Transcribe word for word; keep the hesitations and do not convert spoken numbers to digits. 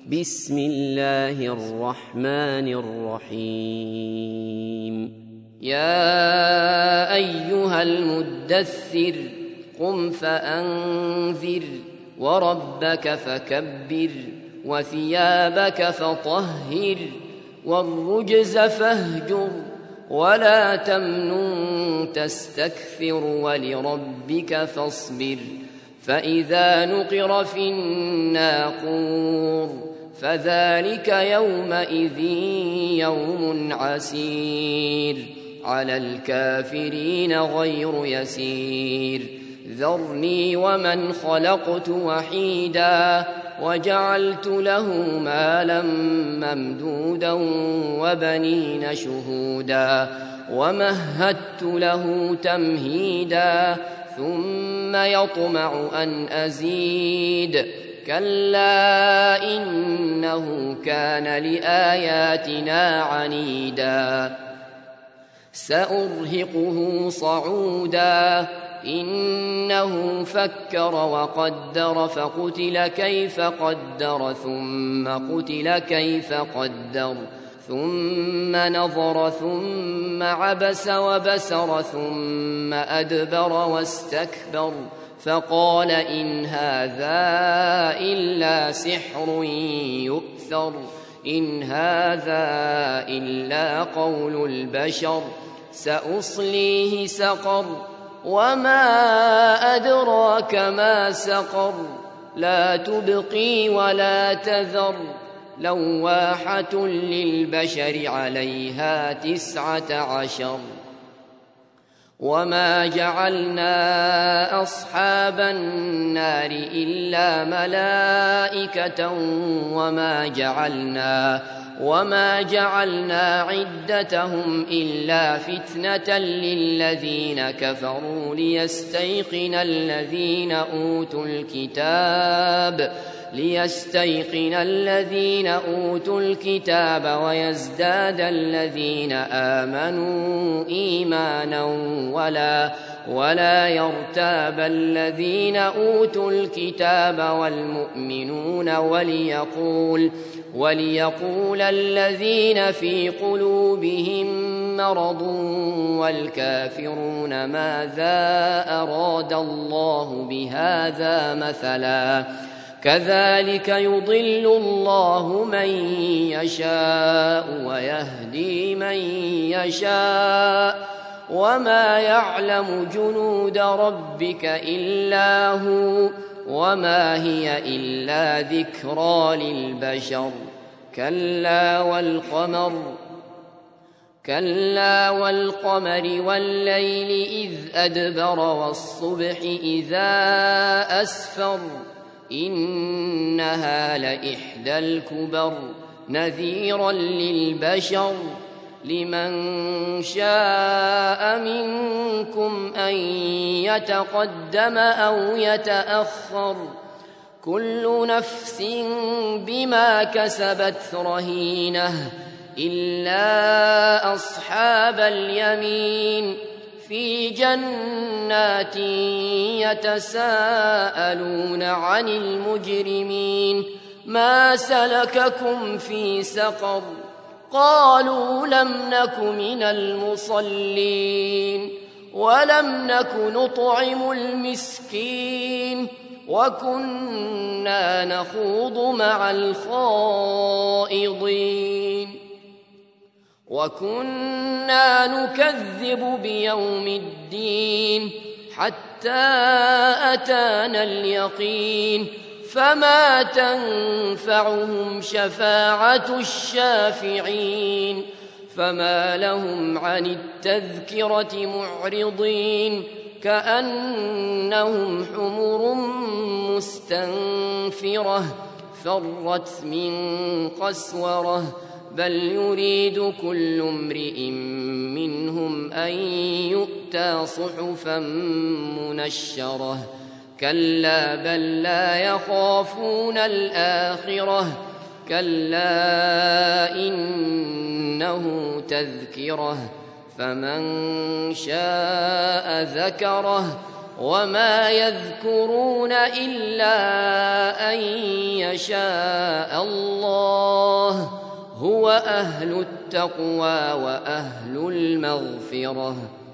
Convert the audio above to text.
بسم الله الرحمن الرحيم يا أيها المدثر قم فأنذر وربك فكبر وثيابك فطهر والرجز فاهجر ولا تمنن تستكثر ولربك فاصبر فإذا نقر في الناقور فذلك يومئذ يوم عسير على الكافرين غير يسير ذرني ومن خلقت وحيدا وجعلت له مالا ممدودا وبنين شهودا ومهدت له تمهيدا ثم يطمع أن أزيد كلا إنه كان لآياتنا عنيدا سأرهقه صعودا إنه فكر وقدر فقتل كيف قدر ثم قتل كيف قدر ثم نظر ثم عبس وبسر ثم أدبر واستكبر فقال إن هذا إلا سحر يؤثر إن هذا إلا قول البشر سأصليه سقر وما أدراك ما سقر لا تبقي ولا تذر لواحة للبشر عليها تسعة عشر وما جعلنا أصحاب النار إلا ملائكة وما جعلنا وما جعلنا عدتهم إلا فتنة للذين كفروا ليستيقن الذين أوتوا الكتاب ليستيقن الذين أوتوا الكتاب ويزداد الذين آمنوا إيمانا ولا ولا يرتاب الذين أوتوا الكتاب والمؤمنون وليقول وليقول الذين في قلوبهم مرض والكافرون ماذا أراد الله بهذا مثلا كذلك يضل الله من يشاء ويهدي من يشاء وما يعلم جنود ربك إلا هو وما هي إلا ذكرى للبشر كلا والقمر كلا والقمر والليل إذ أدبر والصبح إذا أسفر إنها لإحدى الكبر نذيرا للبشر لمن شاء منكم أن يتقدم أو يتأخر كل نفس بما كسبت رهينة إلا أصحاب اليمين في جنات يتساءلون عن المجرمين ما سلككم في سقر قالوا لم نك من المصلين ولم نك نطعم المسكين وكنا نخوض مع الخائضين وكنا نكذب بيوم الدين حتى أتانا اليقين فما تنفعهم شفاعة الشافعين فما لهم عن التذكرة معرضين كأنهم حمر مستنفرة فرت من قسورة بل يريد كل امرئ منهم أن يؤتى صحفا منشرة كلا بل لا يخافون الآخرة كلا إنه تذكرة فمن شاء ذكره وما يذكرون إلا أن يشاء الله هو أهل التقوى وأهل المغفرة.